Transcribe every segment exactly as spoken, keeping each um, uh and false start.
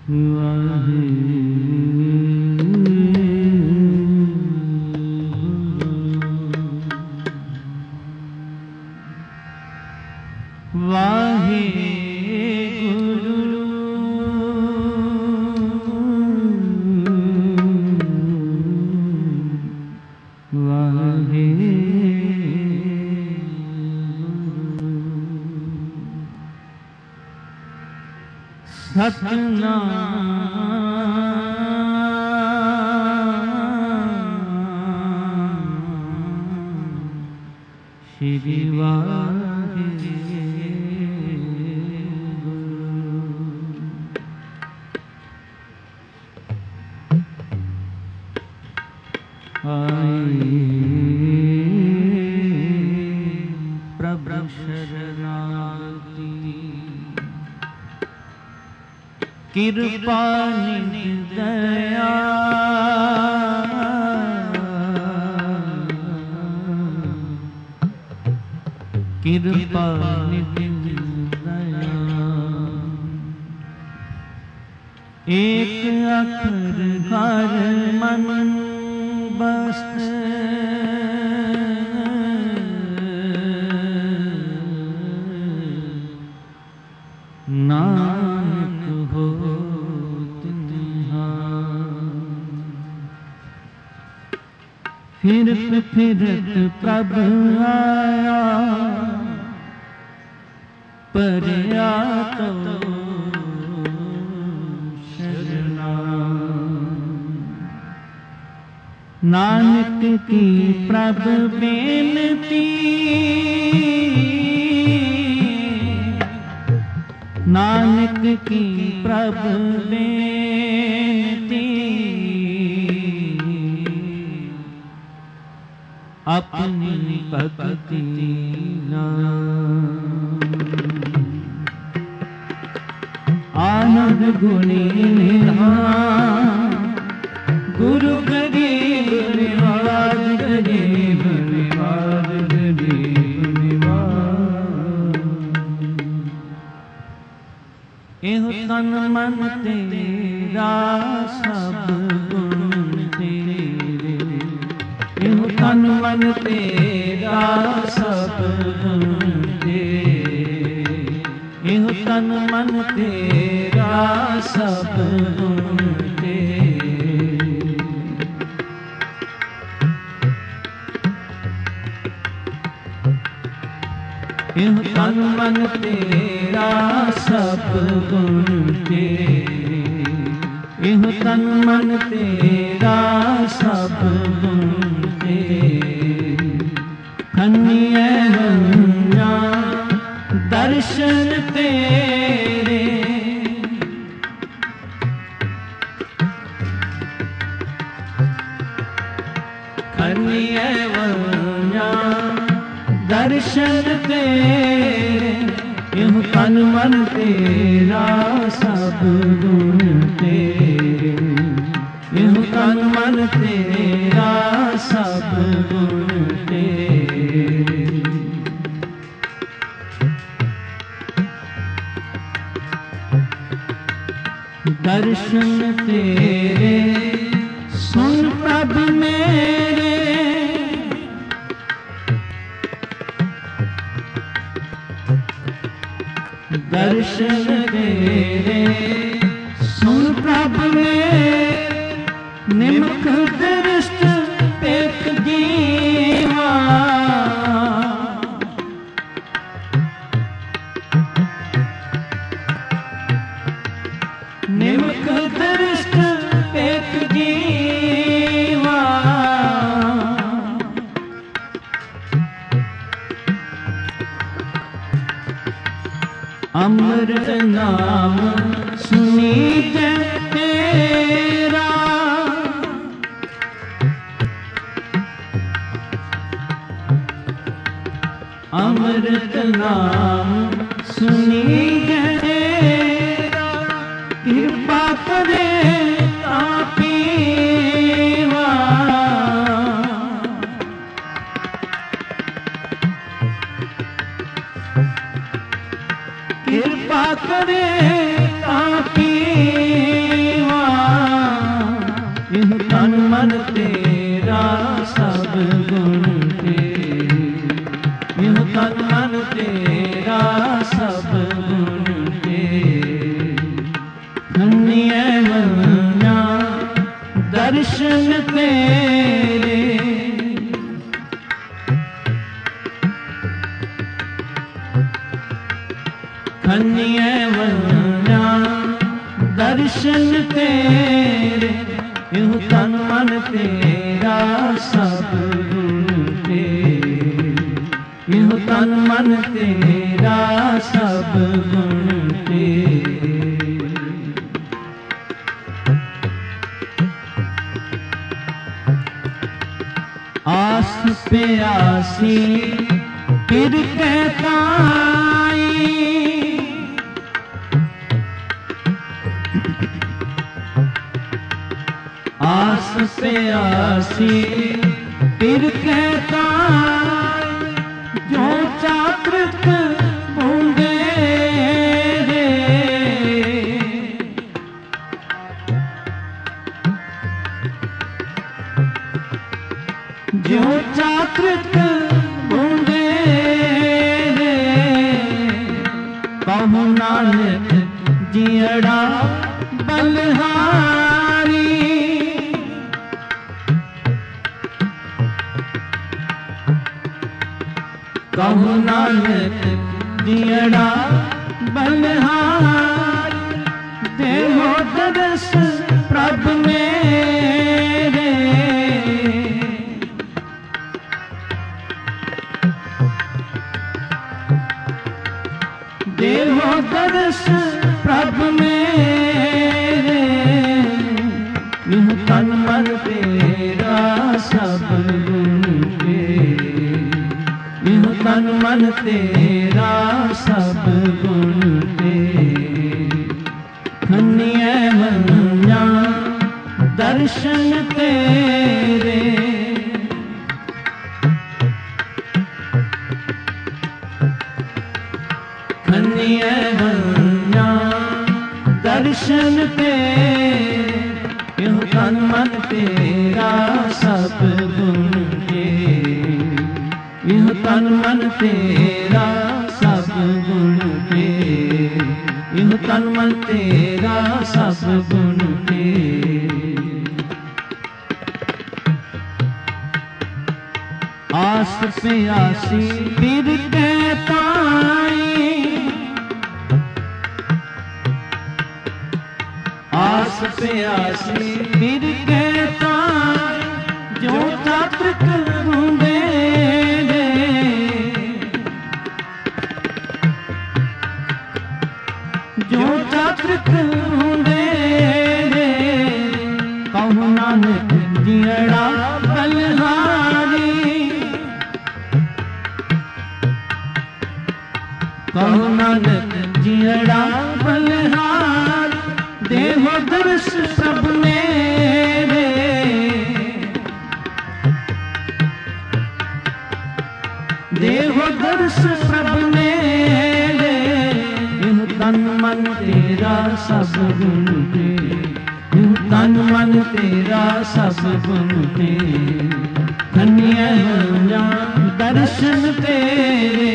श्री वाहे आए प्रभु शरणागति कृपा निधि दया कृपा निधि दया एक अखर घर मन बस नानक हो फिरत फिरत प्रभु आया परया तो शरणा नानक की प्रभु बेनती नानक की प्रभु बेनती अपनी भक्ति आनंद गुणी निधान गुरु गरीब निवाज गरीब निवाज गरीब निवाज एहो तन मन तेरा सब गुण तेरे एहो तन मन तेरा सब गुण तेरे एहो तन मन तेरा सब गुण तेरे एहो तन मन तेरा सब गुण तेरे एहो तन मन तेरा सब गुण तेरे खन्निए बन्ना दर्शन तेरे खन्निए बन्ना दर्शन तेरे यूं तन मन तेरा सब गुण तेरे यूं तन मन तेरा सब गुण तेरे दर्शन तेरे सुन प्रभु मेरे दर्शन तेरे सुन प्रभु मेरे निमक दृष्ट पेख जीवा निमक दृष्ट पेख जीवा अमृत नाम सुनीत तेरा अमृत नाम सुनीत तेरा कृपा करे तापीवा कृपा करे तापीवा दर्शन तेरे। खनिए वन्या दर्शन तेरे, यूं तन मन तेरा सब गुण तेरे, यूं तन मन तेरा सब गुण तेरे। आस प्यासी फिर कहता आस प्यासी फिर कहता जो चातृक बूंदे रे, जो चातृक बूंदे रे, कहु नानक जियड़ा बलहारी। कहु नानक जियड़ा बलहारी, देहो दरस प्रभ मेरे, देहो दरस प्रभ मेरे, यूं तन मन तेरा सब गुण तेरे, यूं तन मन तेरा सब गुण तेरे। खनिए वन्या दर्शन तेरे, खनिए वन्या दर्शन तेरे, यूं तन मन तेरा सब गुण तेरे, यूं तन मन तेरा सब गुण तेरे, यूं तन मन तेरा सब गुण तेरे। आस प्यासी फिर कहता आस प्यासी फिर कहता जो चातृक बूंदे रे, जो चातृक बूंदे रे, कहु नानक जियड़ा बलहारी। कहु नानक जियड़ा बलहारी, देहो दर्श सब मेरे, देहो दर्श सब मेरे, यूं तन मन तेरा सब गुण तेरे, यूं तन मन तेरा सब गुण तेरे। खनिए वन्या दर्शन तेरे,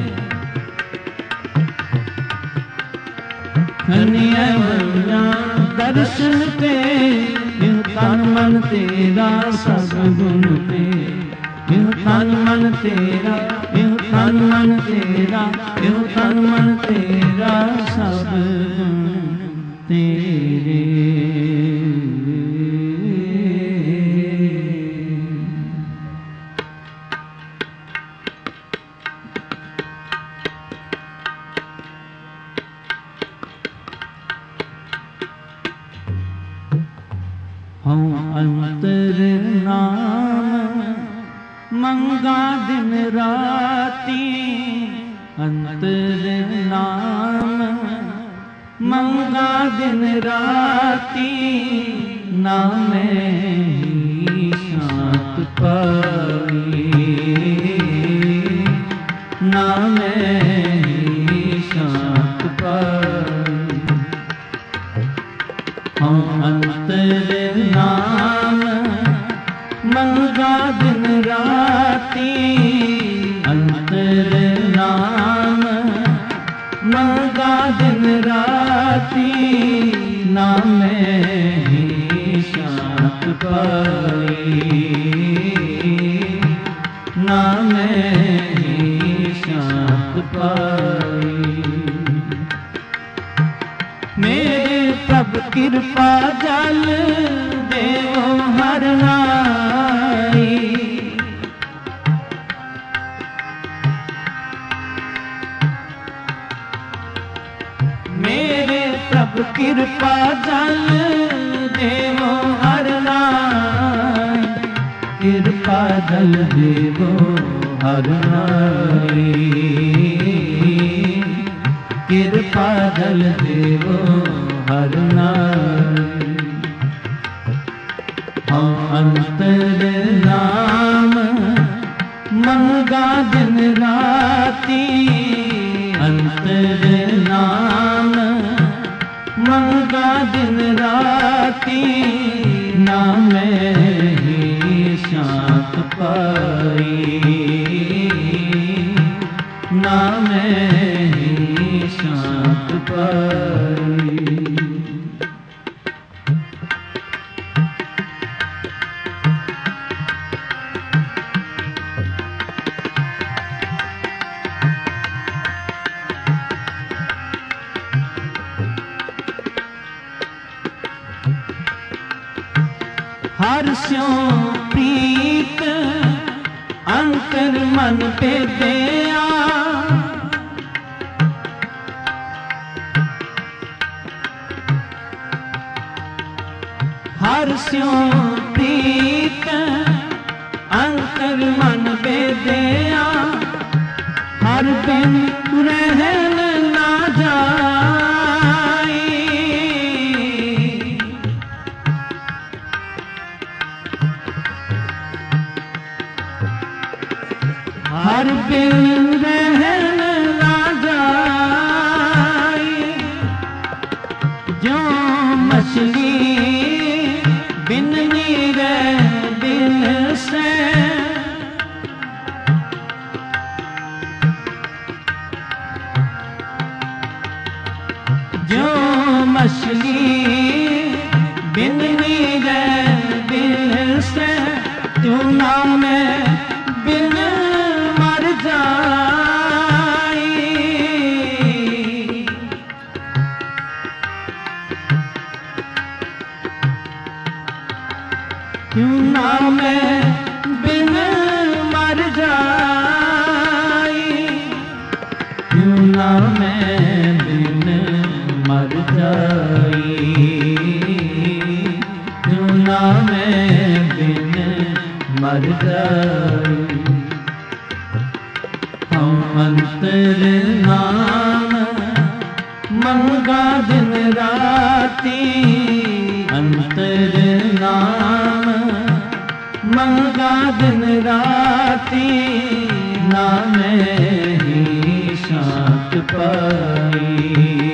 खनिए वन्या दर्शन तेरे, यूं तन मन तेरा सब गुण तेरे, यूं तन मन तेरा, यूं तन मन तेरा, यूं तन मन तेरा सब गुण तेरे। हम अंतर नाम मंगा दिन राती, अंतर नाम मंगा दिन राती, नामे ही शांत पाई, नामे ही शांत पाई। हम अंतर नाम मंगा दिन राती, अंतर नाम मंगा दिन राती, नामे ही शांत पाई, नामे ही शांत पाई। मेरे प्रभु कृपा जल देवो हर नाई, मेरे प्रभु कृपा जल देवो हर नाई, कृपा जल देवो हर नाई, कृपा जल देवो हर नाई। हम अंतर नाम मंगा दिन राती, अंतर नाम मंगा दिन राती, नामे ही शांत पाई, नामे ही शांत पाई। हर स्यों प्रीत अंतर मन पे दया, हर स्यों प्रीत अंतर मन पे दया, हर दिन रहन ना जाई, हर दिन रहन ना जाई, जो मछली बिन नीरे दिल से, जो मछली बिन नीरे दिल से, तू ना मैं बिन मर जाई, क्यों ना मैं बिन मर जाई, क्यों ना मैं बिन मर जाई, क्यों ना मैं बिन मर जाई। हम अंतर नाम मंगा दिन राती, अंतर नाम मंगा दिन राती, नामे ही शांत पाई,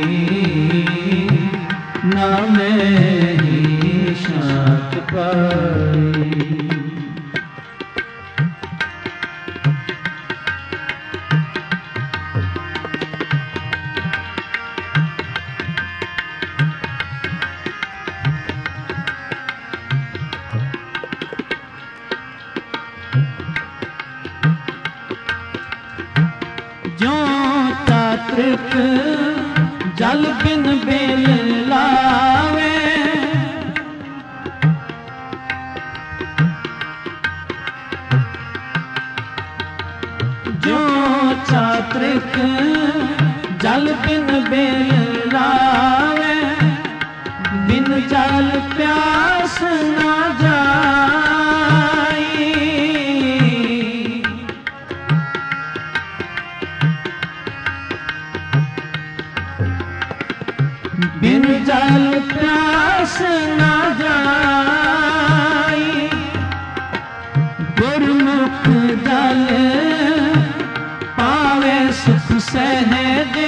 नामे ही शांत पाई। जो चात्रिक जल बिन बेल लावे, जो चात्रिक जल बिन बेल लावे, बिन जल प्यास ना जाई, बिन जल प्यास ना जाई, गुरमुख जल पावे सुख सहजे,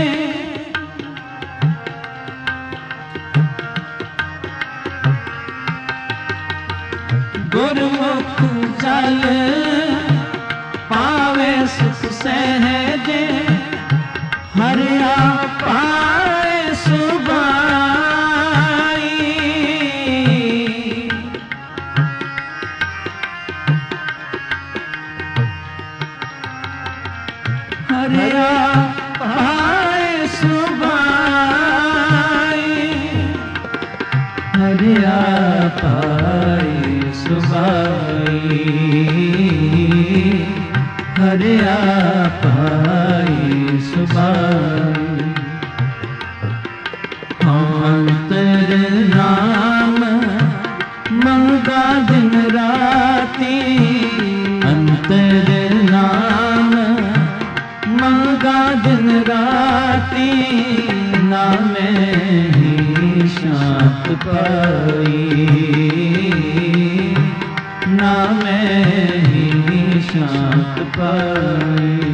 गुरमुख जल पावे सुख सहजे, हरिया पाए सुबाई, हरिया पाई सुबाई, हरिया पाई सुबाई। अंतर नाम मंगा दिन राती, अंतर नाम मंगा दिन राती, नामे ही शांत पाई, नामे ही शांत पाई।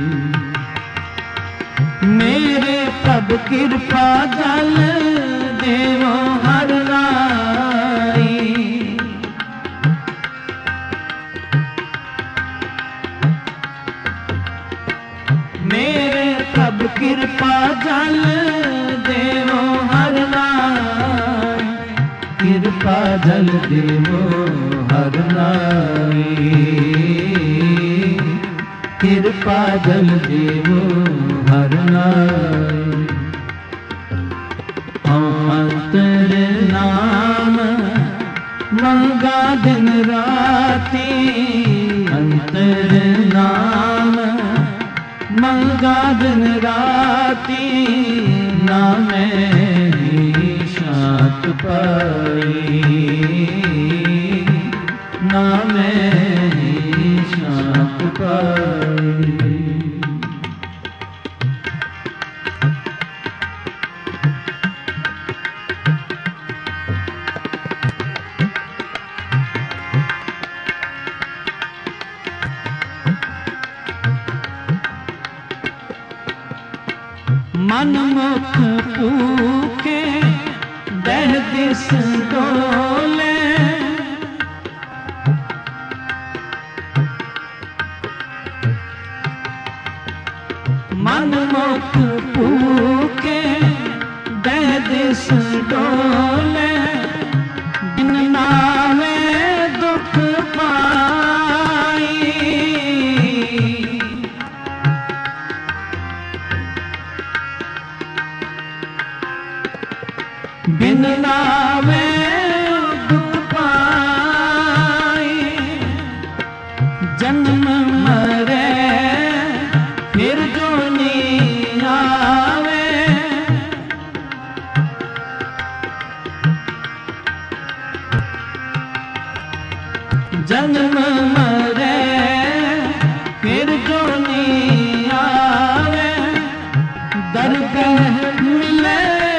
मेरे प्रभु कृपा जल देवो हर नाई, मेरे प्रभु कृपा जल देवो हर नाई, कृपा जल देवो हर नाई, कृपा जल देवो हर नाई। अंतर नाम मंगा दिन राती, अंतर नाम मंगा दिन राती, नामे ही शांत पाई, नामे ही शांत पाई। मन मुख पूके दह दिस डोले, मन मुख पूके दह दिस डोले, बिन नावे दुख पाई, बिन नावे दुख पाई। जन्म मरे फिर जो नी आवे, जन्म मरे फिर जो नी आवे, दरगाह मिले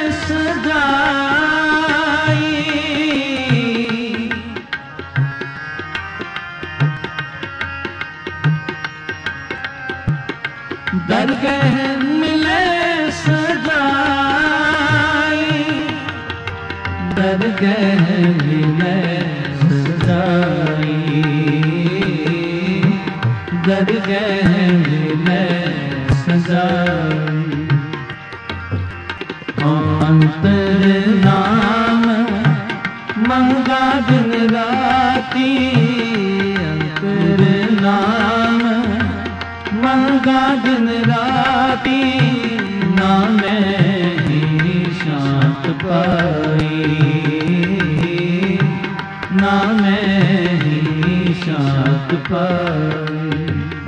दरगाह मिले सजाई, दरगाह मिले सजाई, दरगाह मिले सजाई। अंतर नाम मंगा दिन राती, अंतर नाम मंगा दिन राती, नामे ही शांत पाई, नामे ही शांत पाई।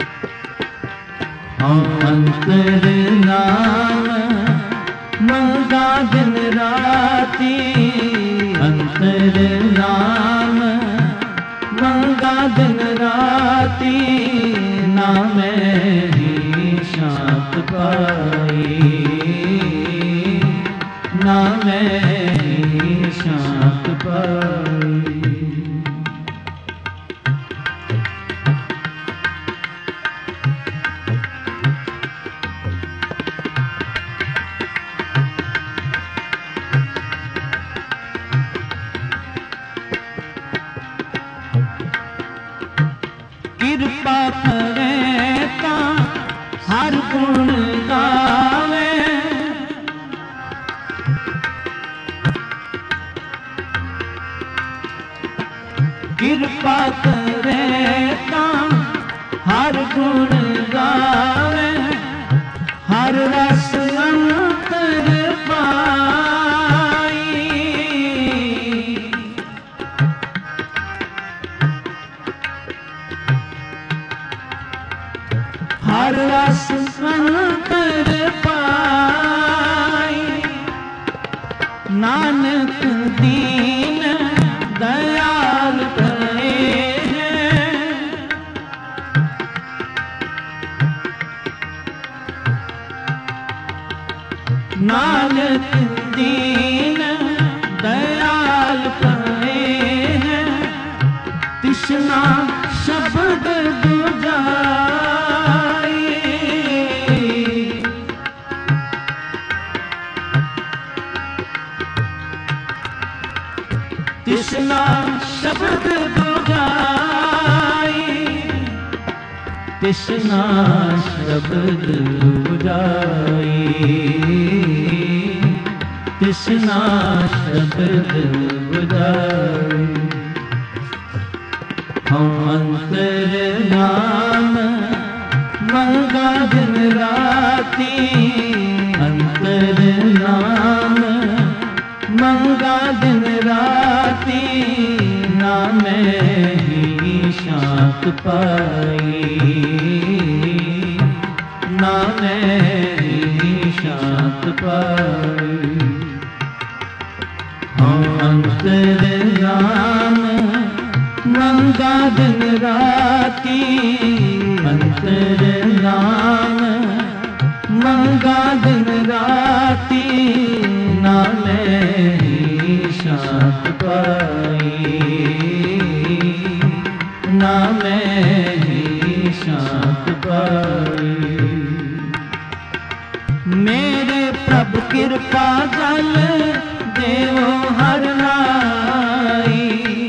अंतर नाम मंगा दिन राती, अंतर नाम मंगा दिन राती, नामे ही शांत पाई, नामे ही शांत पाई। कृपा करे ता हर गुण गावे, कृपा करे ता हर गुण गावे, हर रस अंतर पाई, नानक दीन दयाल करे नानक दीन दयाल करे तिसना शब्द बुझाए तिसना शब्द बुझाए तिसना शब्द बुझाए तिसना शब्द बुझाए हम अंतर्याम मंगा दिन राती अंतर्याम मंगा दिन राती ना मैं ही शांत पाई ना मैं ही शांत पाई हम अंतर्याम मंगा दिन राती अंतर्याम मंगा दिन राती ना मैं शांत पाई ना मैं शांत पाई मेरे प्रभु कृपा जल देवो हर नाई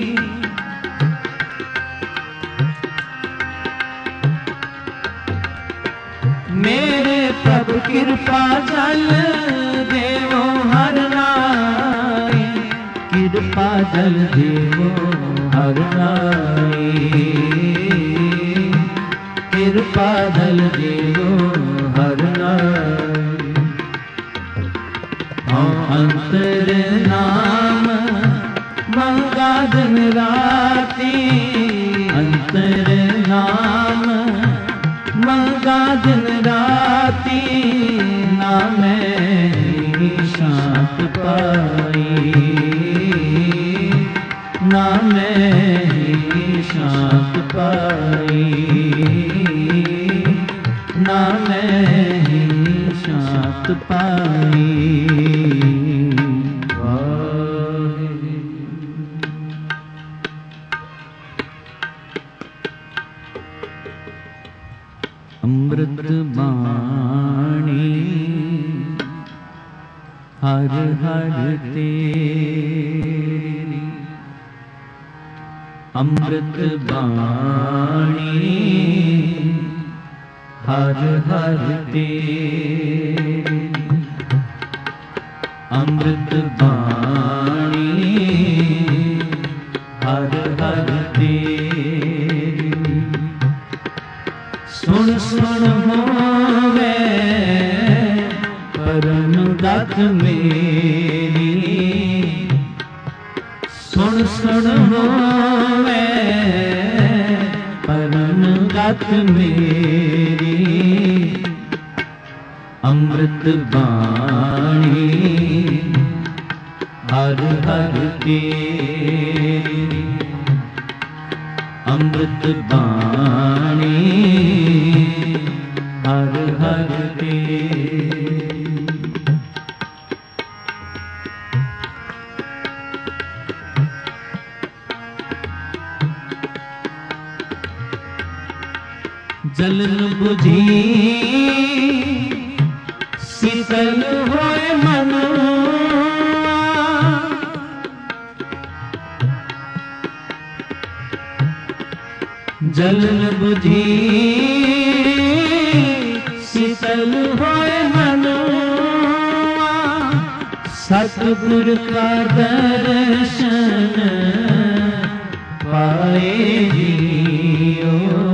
मेरे प्रभु कृपा जल देवो हर नाई कृपा जल देवो हर नाई कृपा जल देवो हर नाई हम अंतर्याम मंगा दिन राती अंतर्याम मंगा दिन राती ना मैं शांत पाई ना मैं शांत पाई ना मैं शांत पाई अमृत बाणी हर हर तेरी अमृत बाणी हर हर तेरी अमृत बाणी हर हर तेरी सुन सुन होवे परम दात मेरी सुन सुन होवे परम दात मेरी अमृत बाणी हर हर तेरी अमृत बाणी हर हर तेरी जलन बुझी शीतल होए मन जलन बुझी शीतल होए मन सतगुर का दर्शन पाए जियो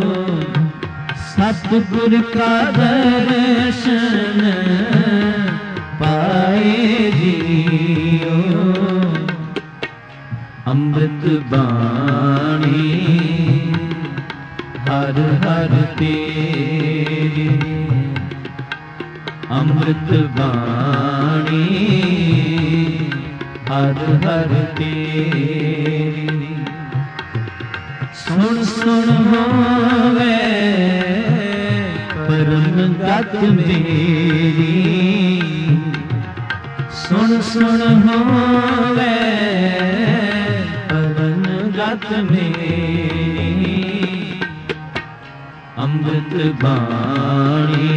सतगुर का दर्शन पाए जियो अमृत बाणी हर हर तेरी अमृत बाणी हर हर तेरी। सुन सुन होवे परम गत मेरी, सुन सुन होवे परम गत मेरी। अमृत बाणी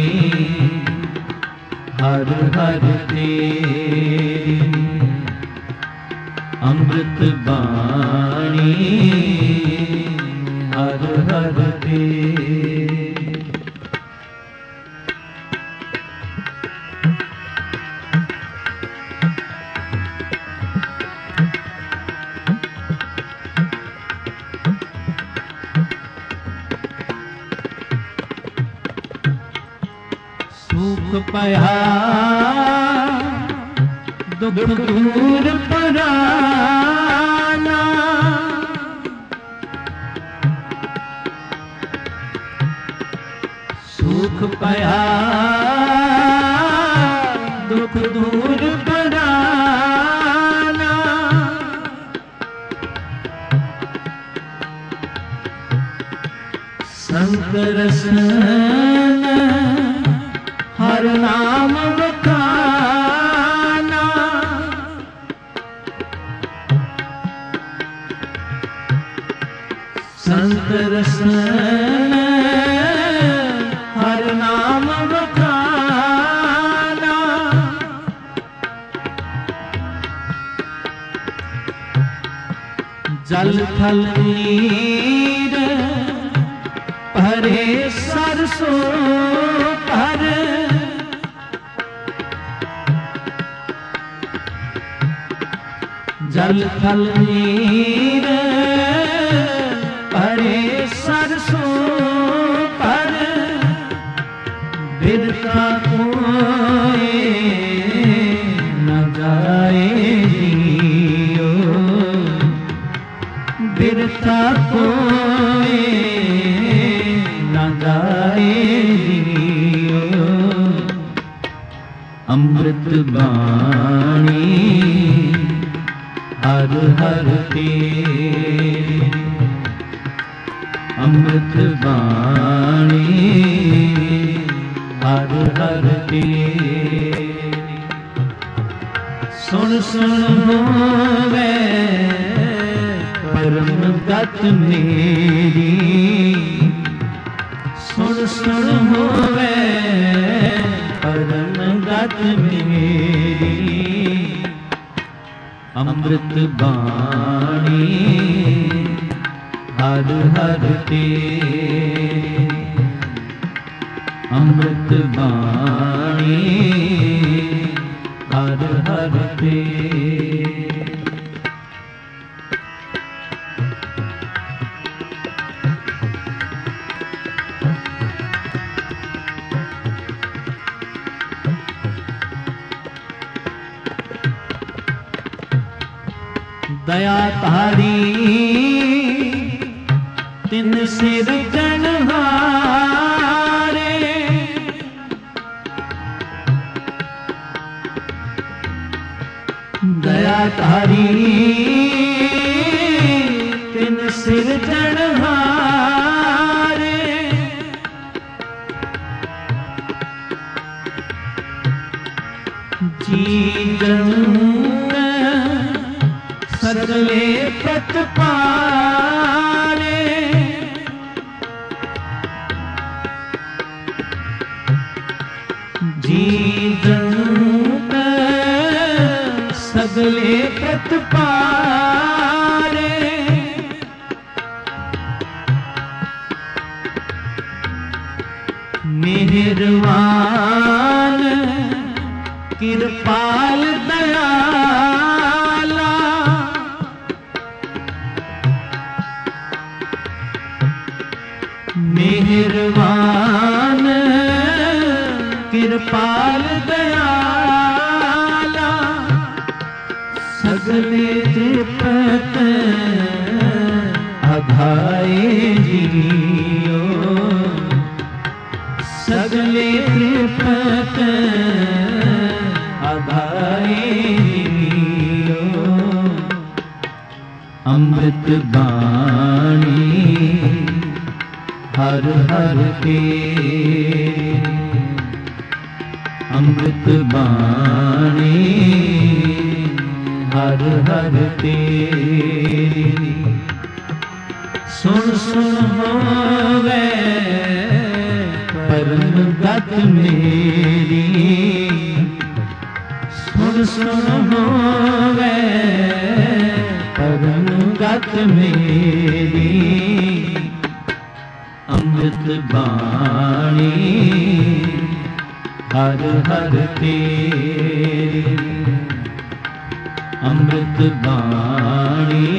हर हर तेरी, अमृत बाणी हर हर तेरी। सुख पया दुख दूर पराना, सुख पया दुख दूर पराना। संत रसन हर नाम बखाना, संत रसन हर नाम बखाना। जल थल नीर भरे सरसों पर, जल थल नीर भरे सरसों पर। बिरता कोई न जाए जियो, बिरता कोई न जाए जियो। अमृत बाणी हर हर तेरी, अमृत बाणी हर हर तेरी। सुन सुन होवे परम गत मेरी, सुन सुन होवे परम गत मेरी। अमृत बाणी हर हर तेरी, अमृत बाणी हर हर तेरी। दया तारी तिन सिर जनहारे, दया तारी तिन सिर जनहारे। जी सगले प्रतिपाले, जीवंत सगले प्रतिपाले। मेहरबान कृपाल दयाला, मेहरबान कृपाल दयाला। सगले त्रिपत अघाए जियो, सगले त्रिपत अघाए जियो। अमृत बाणी हर हर तेरी, अमृत बाणी हर हर तेरी। सुन सुन होवे परम गत मेरी, सुन सुन होवे परम गत मेरी। अमृत बाणी हर हर तेरी, अमृत बाणी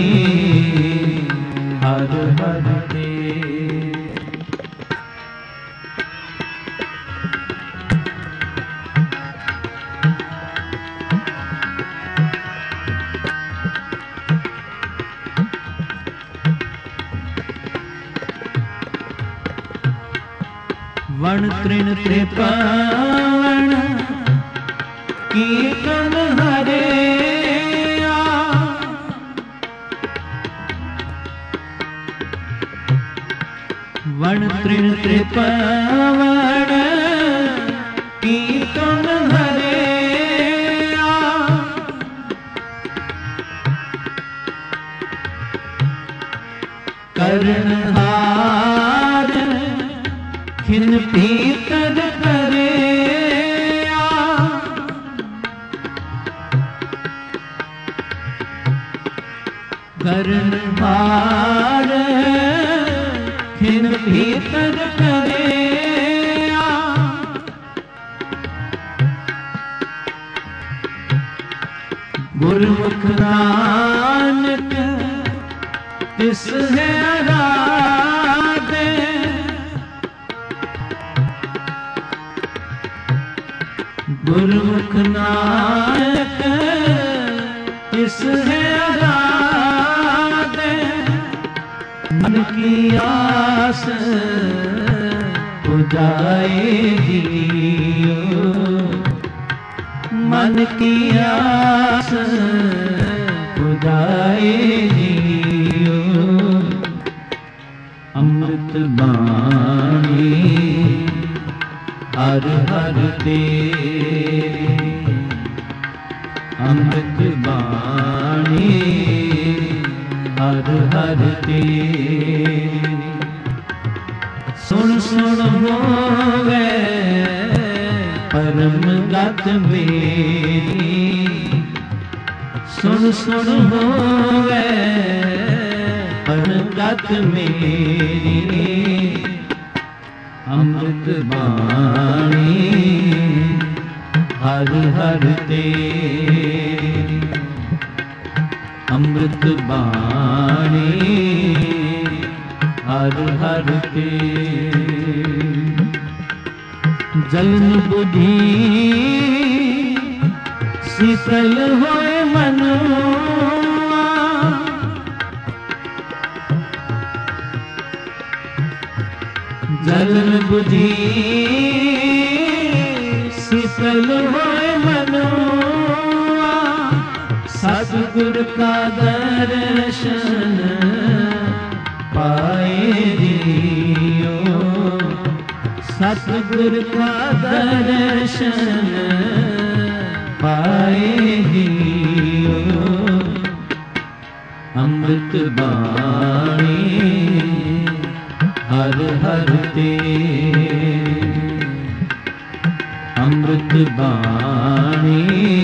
हर हर तेरी। वण तृण त्रिपावण कीर्तन हरे आ, वण तृण त्रिपावण कीर्तन हरे आ। कर्णहार खिन पीतर करे आ, कर्णहार खिन पीतर करे आ। गुरमुख नानक तिस है आराधे, गुरमुख नानक तिस है आराधे। मन की आस पुजाएगी, मन की आस पुजाएगी। अमृत बाणी हर हर तेरी, अमृत बाणी हर हर तेरी। सुन सुन होवे परम गत मेरी, सुन सुन होवे परम गत मेरी। अमृत बाणी हर हर तेरी, अमृत बाणी हर हर तेरी। जलन बुद्धि शीतल होए मनुआ, जलन बुद्धि शीतल होए मनुआ। सतगुर का दर्शन पाए दियो, सतगुर का दर्शन पाए दियो। अमृत बाणी हर हर तेरी, अमृत बाणी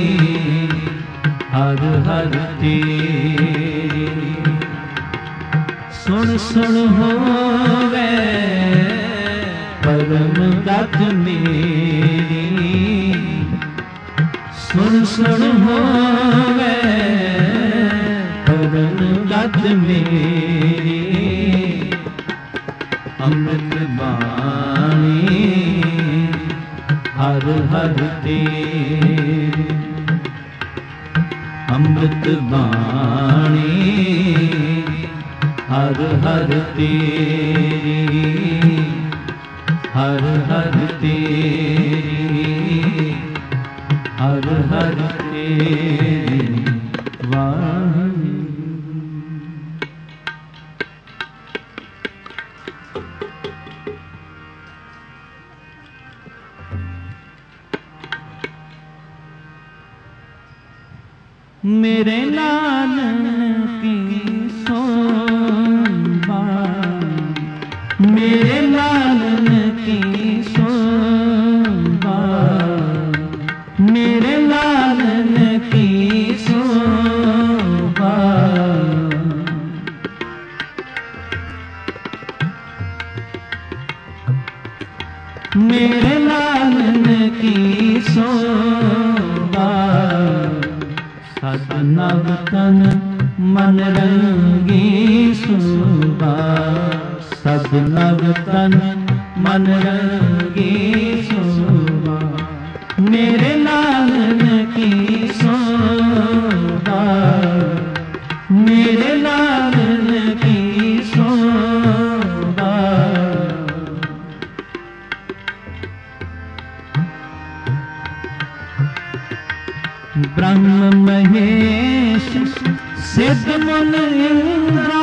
हर हर तेरी। सुन सुन होवे परम गत मेरी, सुन सुन होवे परम गत मेरी। अमृत बाणी हर हर तेरी, अमृत बाणी हर हर तेरी, हर हर तेरी, हर हर तेरी। वाह नव तन मन रंगी सुबा, सब नव तन मन रंगी सुबा, मेरे लालन की शोभा, मेरे लालन की शोभा। ब्रह्म महेश सिद्ध मुन इंद्रा,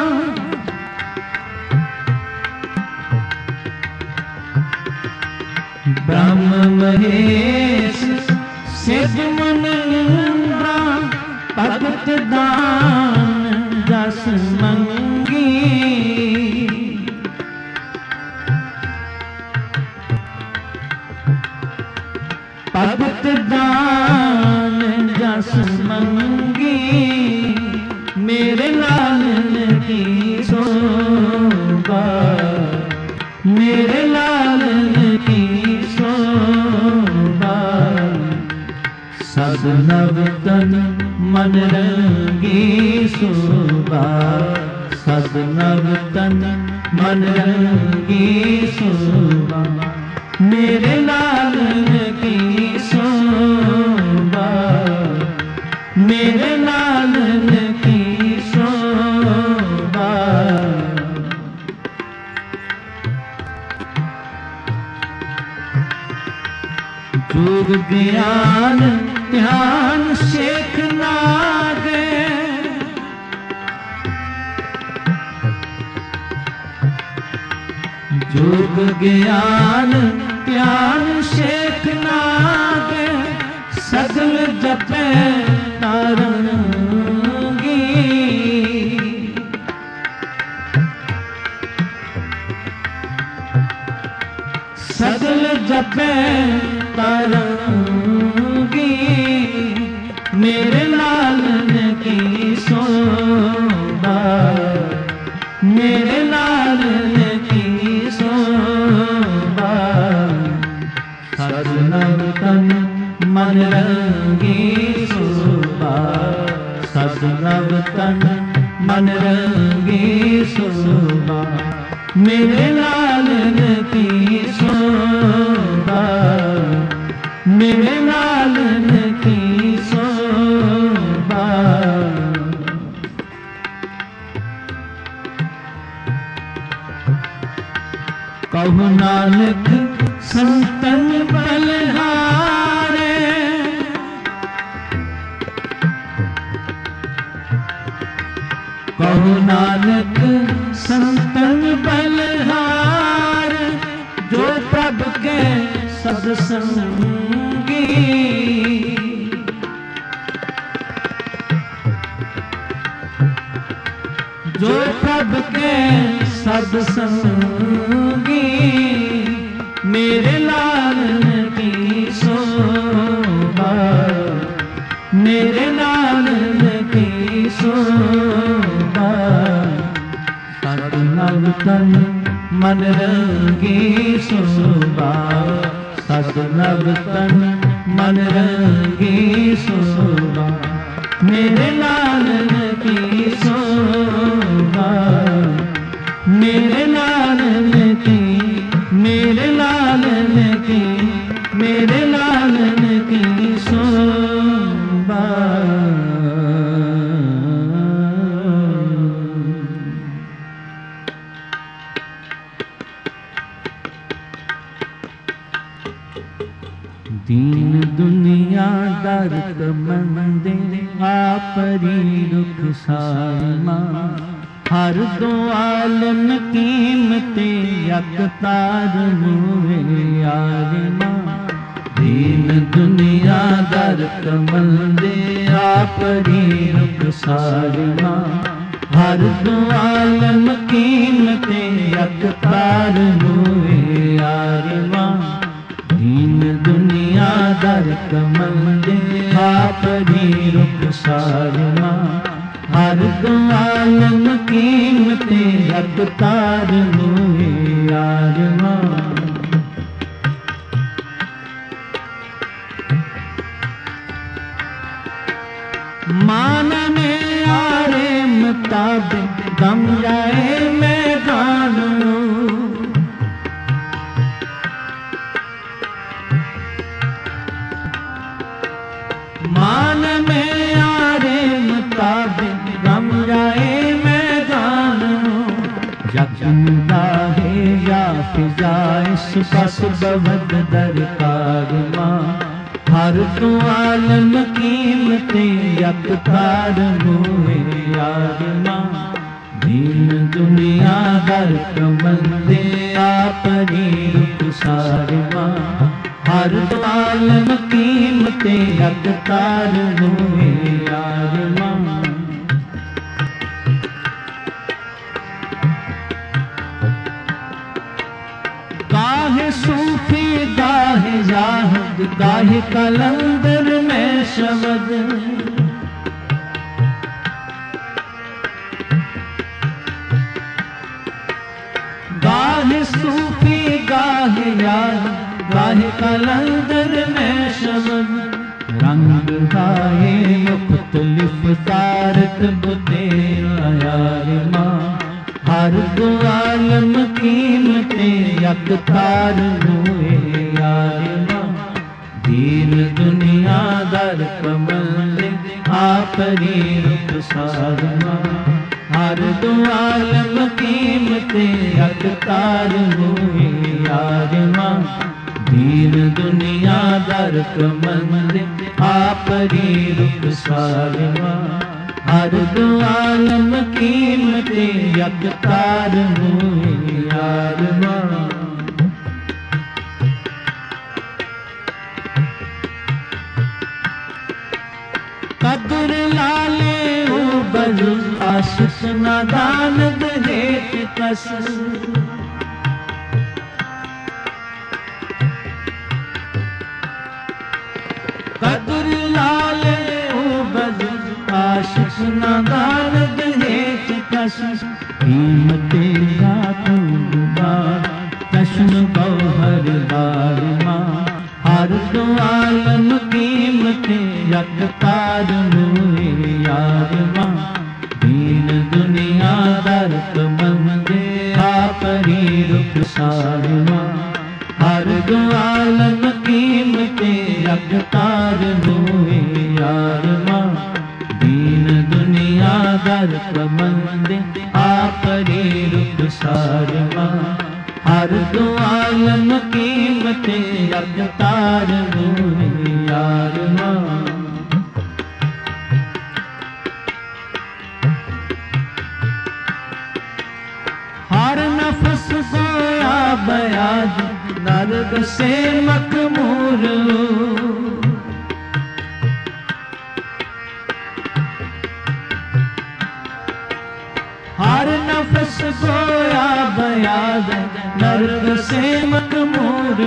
ब्रह्म महेश सिद्ध मुन इंद्रा, भगत दान जस मंगी, भगत दान जस मंगी, मेरे लालन की शोभा, मेरे लालन की शोभा। सब नव तन मन रंगी शोभा, सब नव तन मन रंगी शोभा, मेरे लालन की शोभा, मेरे लालन की शोभा। योग ज्ञान ध्यान शेख नागे, योग ज्ञान ध्यान शेख नागे, सगल जपे तारंगी, सगल जपे तारंगी, मेरे लालन की शोभा, मेरे लालन की शोभा। सब नव तन मन रंगी शोभा, सब नव तन मन रंगी शोभा, मेरे लालन की शोभा, मेरे लालन की शोभा। कहु नानक संतन बलहारे, कहु नानक संतन बलहार, जो प्रभु के सत्संगी, जो प्रभु के सत्संगी, मेरे लालन की शोभा, मेरे लालन की शोभा। सब नव तन मन रंगी शोभा, सब नव तन मन रंगी शोभा, मेरे लालन की शोभा, मेरे लालन की, मेरे लालन की, मेरे लालन की शोभा। दीन दुनिया दर्द मंदे, आपरी रुख सामा, हर दो आलम कीमते अकतार मुहे आरिमा। दीन दुनिया दर्द मंदे, आपरी रुख सारिमा, हर दो आलम कीमते अकतार मुहे आरिमा। दीन दुनिया दर कमंदे, आपरी रुख सारिमा, हर दो आलम कीमते अकतार मुहे आरिमा। मा मुताबिक गम जाए मैदान मान में यारे मुताबिक गम जाए मैदान जगदा है या फिजाए सुबह सुबह दरकार माँ हर तो आलम कीमतें यकतार हुए यार माँ दीन दुनिया दर कमंदे आपरी रुख सार माँ हर तो आलम कीमतें यकतार हुए यार माँ गाहे सूफी गाहे जाहिद गाहे कलंदर में शबद गाहे सूफी गाहे जाहिद गाहे कलंदर में शबद रंग गाहे मुख्तलिफ तारत बुते यार माँ हर दो आलम कीमतें यकतार हुए यार माँ दीन दुनिया दर कमल आपरी रुख सार माँ हर दो आलम कीमतें यकतार हुए यार माँ दीन दुनिया दर कमल आपरी रुख सार माँ हर दो आलम कीमतें यकतार हुए यार माँ कदर लाले ओ बजु आशिक नादान दहेत कस कदर लाले ओ बजु आशिक नादान दहेत कस कीमते रातों बार चश्म गौहर बार माँ हर दो आलम कीमतें यकतार हुए यार माँ दीन दुनिया दर कमंदे आपरी रुख सार माँ हर दो आलम कीमतें यकतार हुए यार माँ दीन दुनिया दर कमंदे आपरी रुख सार माँ हर दो आलम कीमतें यकतार हुए यार माँ हर नफस गोया बयाज नर्क से मकमूर हर नफस गोया बयाज नर्क से मकमूर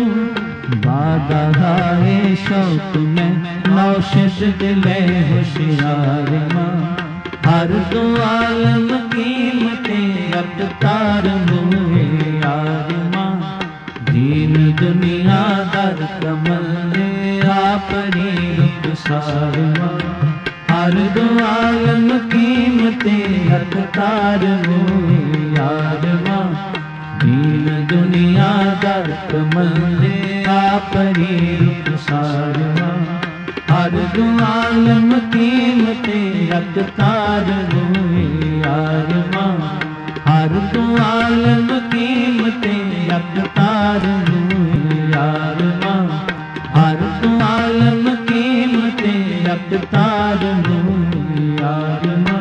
बादगाहे शौक में नौशिद दिले होशियार माँ हर दो आलम कीमतें यकतार हुए यार माँ दीन दुनिया दर कमल आपरी रुख सार माँ हर दो आलम कीमतें यकतार हुए यार माँ दीन दुनिया दर कमल आपरी रुख सार माँ हर दो आलम कीमतें यकतार हुए यार माँ हर दो आलम कीमतें यकतार हुए यार माँ हर दो आलम कीमतें यकतार हुए यार माँ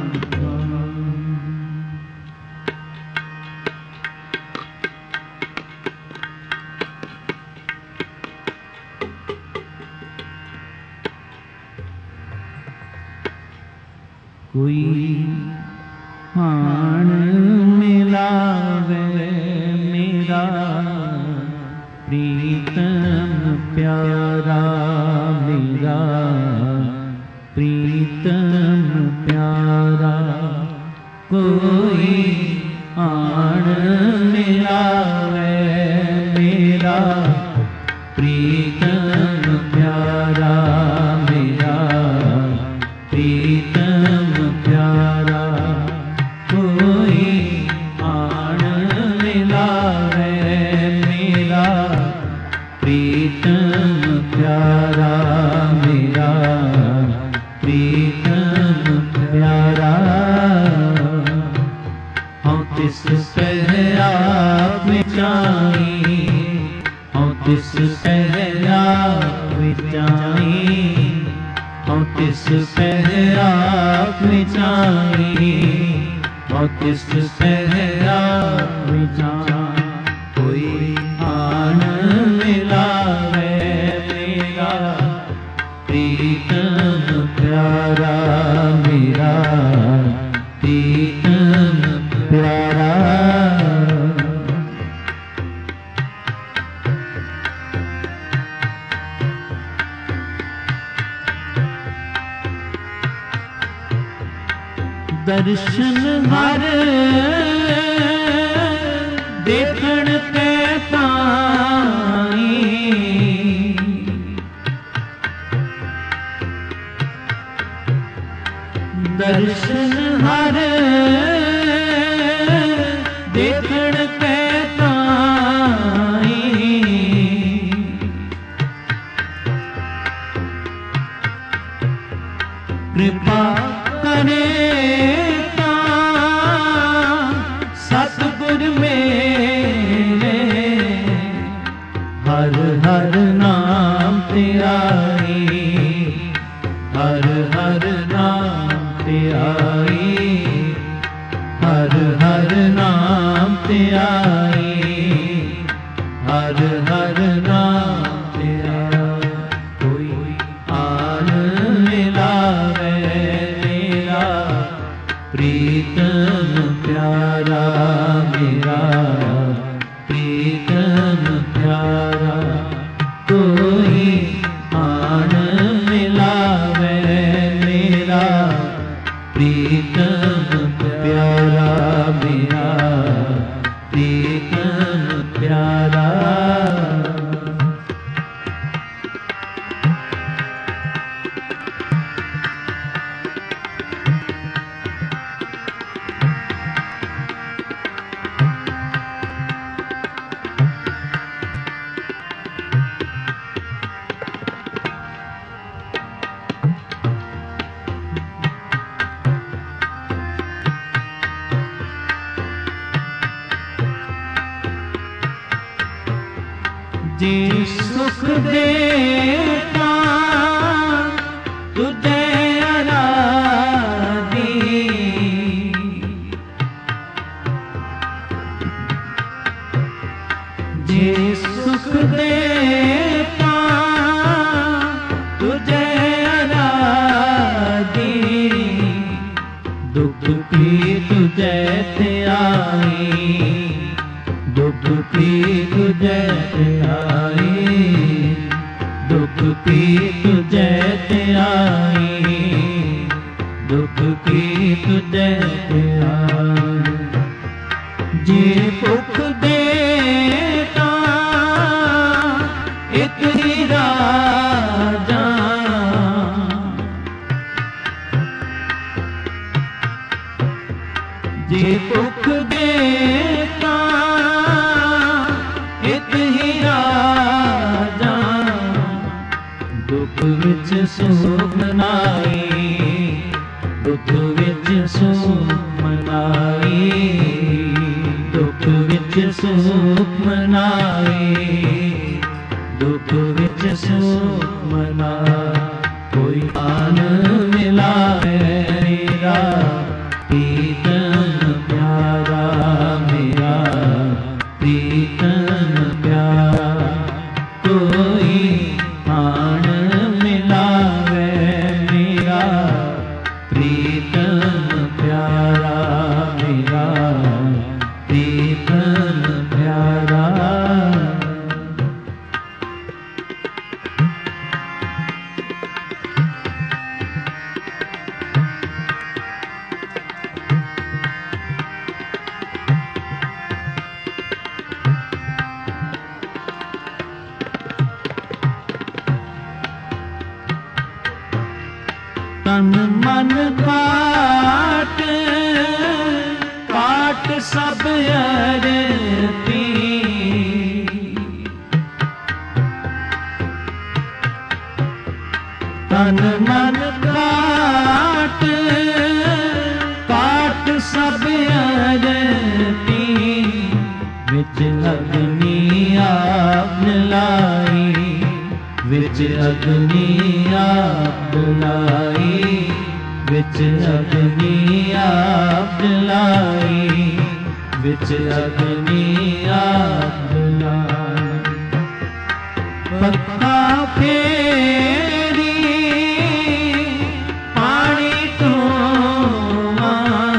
कोई हाण मिलावे मेरा प्रीतम प्यारा मेरा प्रीतम प्यारा कोई हाण मिलावे मेरा प्रीतम प्यारा मेरा प्रीतम प्यारा तिस पहया विचाई, हूँ तिस पहया विचाई, हूँ तिस पहया विचाई, हूँ तिस पहया विचाई। कोई आन मिलावे मेरा प्रीतम प्यारा, मेरा प्रीतम प्यारा। दर्शन हर देखण ते ताई, दर्शन हर देखण ते ताई, कृपा करे सतगुर मेरे, हर हर नाम ध्याई, हर हर नाम ध्याई, हर हर नाम ध्याई, हर हर नाम ध्याई। कोई आन मिलावे मेरा प्रीतम प्यारा, मेरा प्रीतम प्यारा। कोई आन मिलावे मेरा प्रीतम प्यारा, मेरा प्रीतम प्यारा। जे सुख देता तुझे आराधी, जे सुख देता तुझे आराधी, दुख की तुझे त्याई, दुख की तुझे त्याई, दुख की तुझे त्याई, दुख की तुझे त्याई। जे भुख देता एक ही राजा, जे भुख देता एक ही राजा, दुख विच सुख मनाई, दुख विच सुख मनाई, दुख विच सुख मनाई, दुख विच सुख मनाई। कोई आन मिलावे मेरा प्रीतम प्यारा, मेरा प्रीतम प्यारा। कोई आन मिलावे मेरा प्रीतम प्यारा, मेरा प्रीतम प्यारा। तन मन काट काट सब अरती, तन मन काट काट सब अरती, विच अग्नि आप जलाई, विच अग्नि आप जलाई, विच अग्नि आप जलाई। पक्का फेरी पानी टोवा,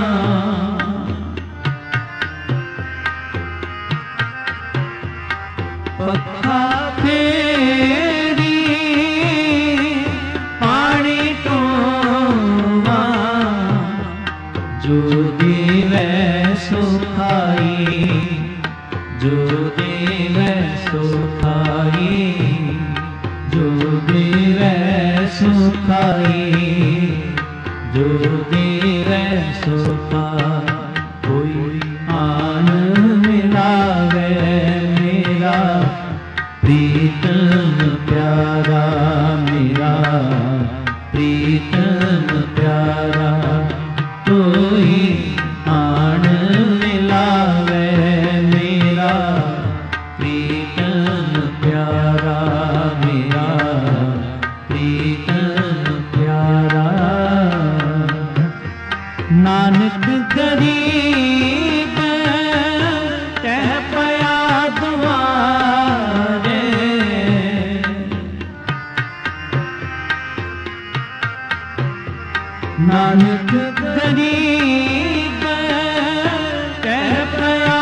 पक्का फेरी पानी टोवा, जो देवै सो खाई, जो देवै सो खाई, जो देवै सो खाई, जो देवै सो खाई। कोई आन मिलावे मेरा प्रीतम प्यारा, मेरा प्रीतम प्यारा। कोई आन मिलावे मेरा प्रीतम प्यारा, मेरा प्रीतम प्यारा। नानक गरीब कह पया दुआरे, नानक गरीब कह पया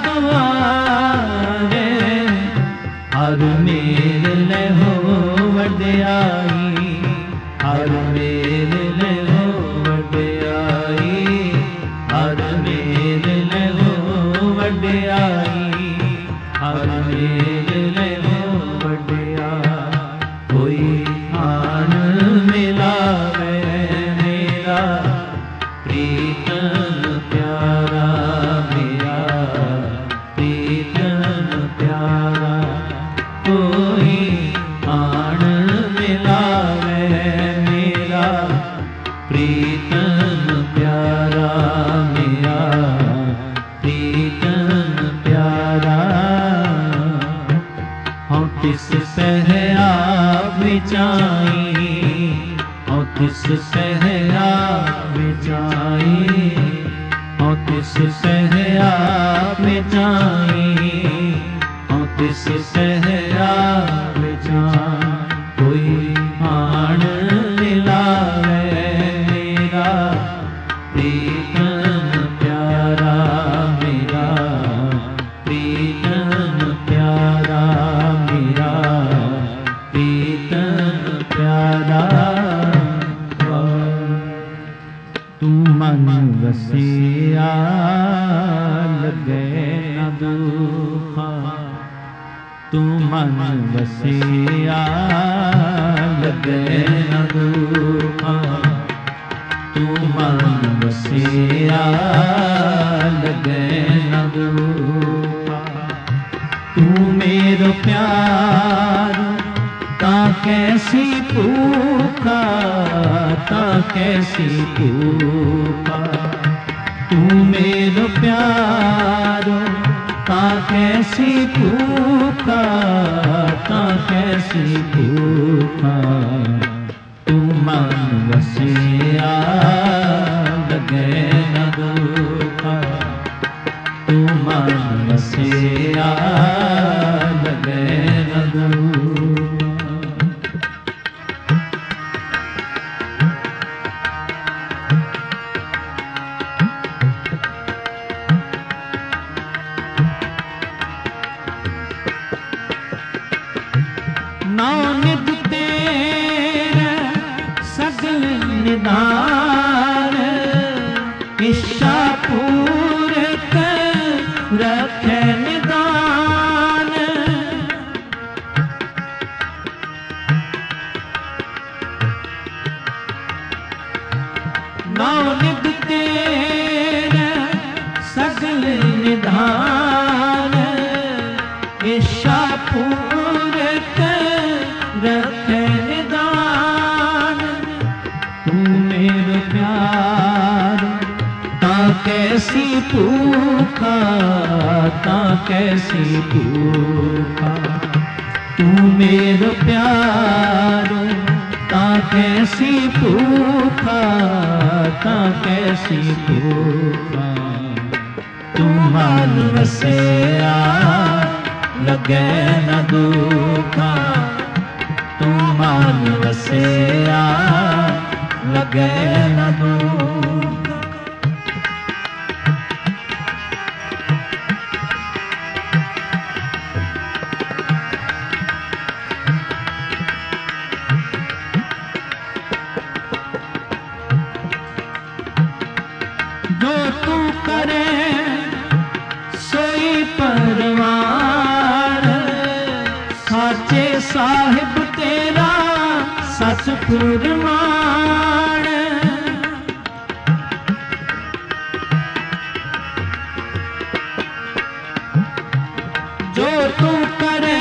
दुआरे। हर मेल ले हो वड्याई, हर मेल ले हो वड्याई, हर मेल ले हो वड्याई, हर मेल ले हो वड्याई। कोई आन मिलावे मेरा प्रीतम प्यारा, मेरा प्रीतम प्यारा। कोई आन मिलावे मेरा प्रीतम प्यारा, मेरा प्रीतम प्यारा। हम किस पहरा बिचाई, हम किस पहरा बिचाई, हम किस पहरा बिचाई, हम किस पहरा बिचाई। कोई आन मिलावे मेरा प्रीतम प्यारा, मेरा प्रीतम प्यारा, मेरा प्रीतम प्यारा। तू मन वसिया लगे न दुखा, तू मन वसिया लगे न दुखा, तू मन वसिया लगे न दुखा। तू मेरो प्यार ता कैसी भूखा, ता कैसी भूखा। तू मेरो प्यार ता कैसी भूखा, ता कैसी भूखा। तू मन वसिया लगे न दुखा, तू मन वसिया लगे न दुखा। नानक तेरा सगल निदान, इच्छा पूरक रखे निदान। नानक तेरा सगल निदान, इच्छा पूरक रखे निदान। तू मेरे प्यार ता कैसी भूखा, ता कैसी भूखा। तू मेरो प्यारो ता कैसी भूखा, ता कैसी भूखा। तू मान वसिया लगे न दुखा, तू मान वसिया लगे न दुखा। जो तू करे सोई परवान, साचे साहिब तेरा सच फुरमान। जो तू करे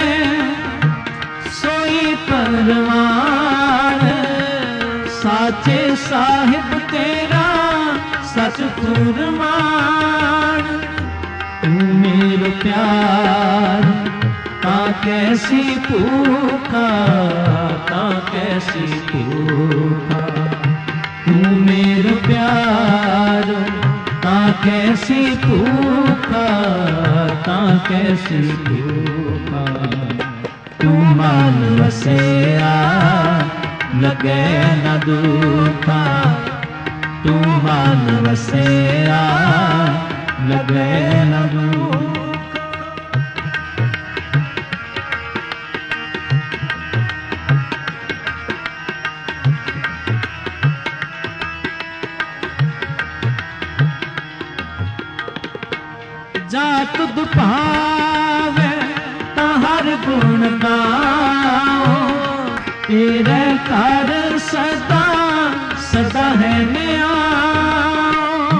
सोई परवान, साचे साहिब तेरा सच फुरमान। तू मेरो प्यार ता कैसी भूखा, ता कैसी भूखा। तू मेरो प्यार ता कैसी भूखा, ता कैसी भूखा। तू मान वसिया लगे न दुखा, तू मान वसिया लगे न दुखा। जा तुद भावे ता हर गुण गाओ, तेरे घर सदा सदा है न्याओ।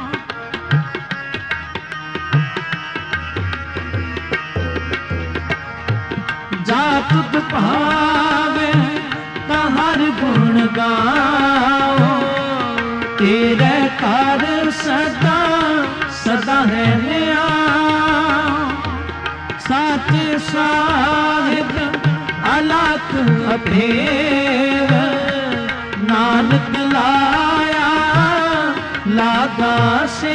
जा तुद भावे ता हर गुण गाओ, तेरे घर सदा सदा है न्याओ। साचे साहिब अलख अभेव, नानक लाया लागा से।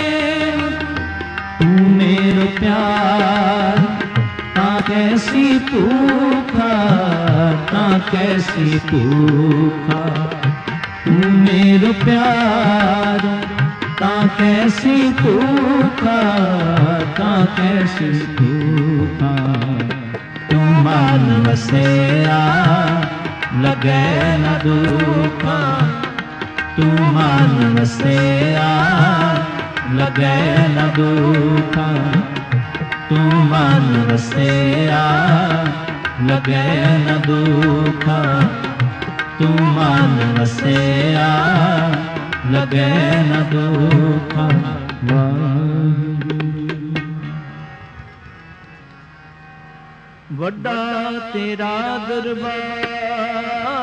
तू मेरो प्यार ता कैसी भूखा, ता कैसी भूखा। तू मेरो प्यार ता कैसी भूखा, ता कैसी भूखा। तू मान वसिया लगे न दुखा, तू मान वसिया लगे न दुखा। तू मान वसिया लगे न दुखा, तू मान वसिया लगे न दुखा। वड्डा तेरा दरबार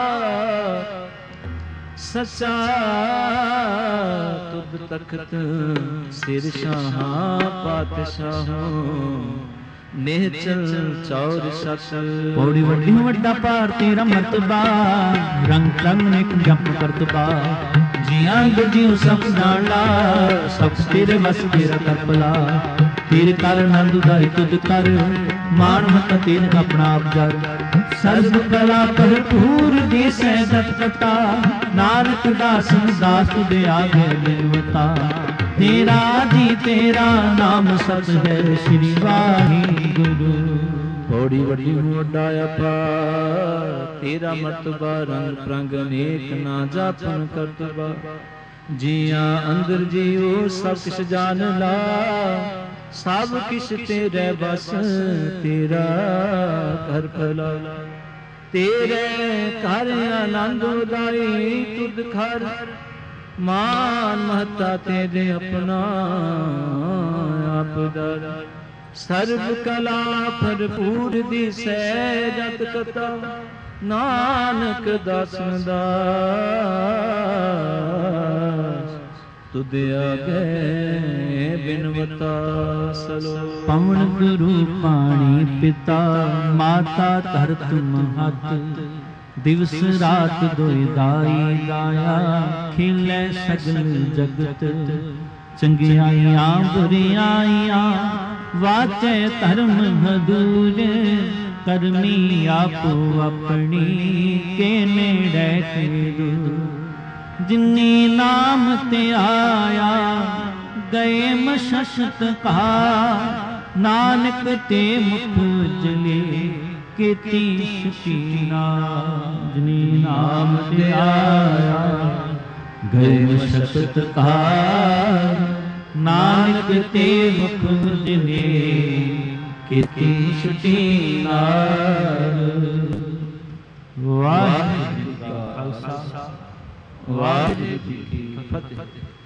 सच्चा, तुद तख्त सिर शाह पातशाह। नेचल चौर सस पौड़ी वड्डी वड्डा पार तेरा मर्तबा, रंग रंग निक जप करतबा। जिया गुजियो सब जाना, सब तेरे बस तेरा करपला। तेरे कर नंद उदाई तुद कर, मान मत तेन अपना आप जर। सर्व कला भरपूर देसै दत्ता, नानक दास दास तुदे आगे बिनवता। तेरा जी तेरा नाम सत है श्री वाहिगुरु। पौड़ी वड्डी वड्डा अपार तेरा मर्तबा, रंग प्रंग अनेक ना जापन करतबा। जिया अंदर जियो सब किश जान ला, सब किश तेरे बस तेरा घर भला। तेरे घर आनंद उदाई तुद घर, मान महता तेरे अपना आप दर। सर्व कला भरपूर दिसै जत कथा, नानक दासन दास। ਤੁਧ ਆਗੇ ਬਿਨਵਤਾ ਸਲੋ। ਪਵਨ ਗੁਰੂ ਪਾਣੀ ਪਿਤਾ ਮਾਤਾ ਧਰਤ ਮਹਤ ਦਿਵਸ ਰਾਤ ਦੋਇ ਦਾਈ ਦਾਇਆ ਖਿਲੇ ਸਗਲ ਜਗਤ ਚੰਗਿਆਈਆਂ ਬੁਰਿਆਈਆਂ ਵਾਚੈ ਧਰਮ ਹਦੂਰ ਕਰਮੀ ਆਪੋ ਆਪਣੀ ਕੇ ਨੇੜੇ ਕੇ ਦੂਰ ਜਿਨੀ ਨਾਮ ਤੇ ਆਇਆ ਗਏ ਮਸ਼ਸ਼ਤ ਕਹਾ ਨਾਨਕ ਤੇ ਮੁਖ ਉਜਲੇ ਕੀਤੀ ਸ਼ਕੀਨਾ ਜਿਨੀ ਨਾਮ ਤੇ ਆਇਆ ਗਏ ਮਸ਼ਸ਼ਤ ਕਹਾ ਨਾਨਕ ਤੇ ਮੁਖ ਉਜਲੇ ਕੀਤੀ ਸ਼ਕੀਨਾ। ਵਾਹਿਗੁਰੂ ਜੀ ਕਾ ਖਾਲਸਾ ਵਾਹਿਗੁਰੂ ਜੀ ਕੀ ਫਤਿਹ।